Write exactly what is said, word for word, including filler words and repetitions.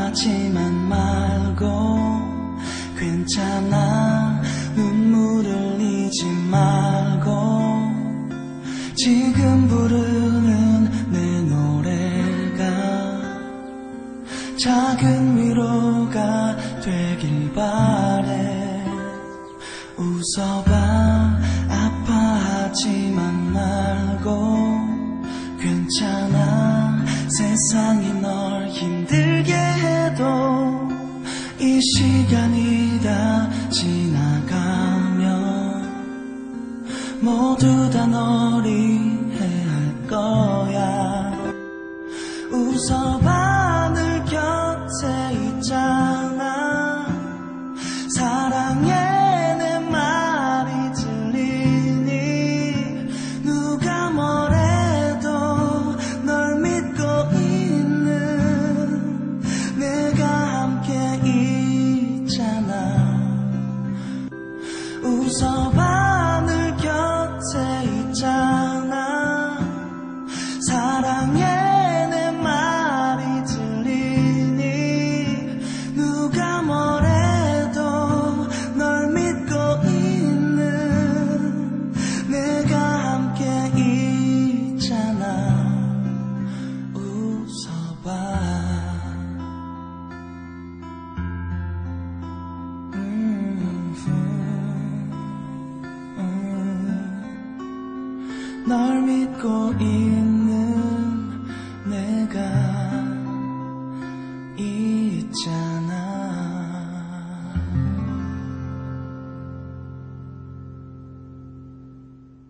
아파하지만 말고 괜찮아 눈물을 흘리지 말고 지금 부르는 내 노래가 작은 위로가 되길 바래. 웃어봐 아파하지만 말고 괜찮아 세상이 널 힘들게 해도 이 시간이 다 지나가면 모두 다 널 이해할 거야. 웃어봐